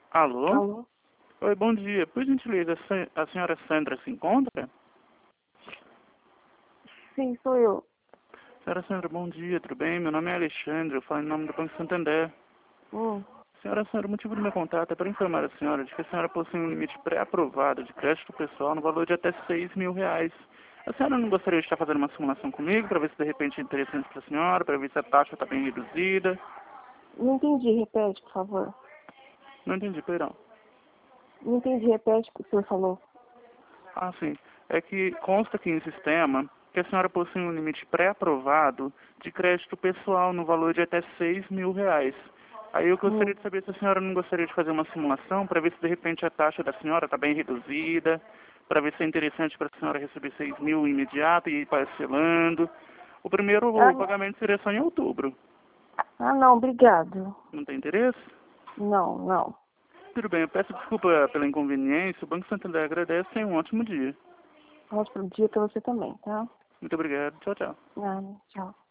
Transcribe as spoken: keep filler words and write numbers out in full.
Alô? Alô? Oi, bom dia. Por gentileza, a sen- a senhora Sandra se encontra? Sim, sou eu. Senhora Sandra, bom dia, tudo bem? Meu nome é Alexandre, eu falo em nome do Banco Santander. Hum. Senhora Sandra, o motivo do meu contato é para informar a senhora de que a senhora possui um limite pré-aprovado de crédito pessoal no valor de até seis mil reais. A senhora não gostaria de estar fazendo uma simulação comigo para ver se de repente é interessante para a senhora, para ver se a taxa está bem reduzida? Não entendi, repete, por favor. Não entendi, perdão. Não entendi, repete o que o senhor falou. Ah, sim. É que consta aqui em sistema que a senhora possui um limite pré-aprovado de crédito pessoal no valor de até seis mil reais. Aí eu Hum. gostaria de saber se a senhora não gostaria de fazer uma simulação para ver se de repente a taxa da senhora está bem reduzida, para ver se é interessante para a senhora receber seis mil imediato e ir parcelando. O primeiro Ah, pagamento seria só em outubro. ah, não, obrigado. Não tem interesse? Não, não. Tudo bem, eu peço desculpa pela inconveniência. O Banco Santander agradece e um ótimo dia. Ótimo dia pra você também, tá? Muito obrigado. Tchau, tchau. Ah, tchau.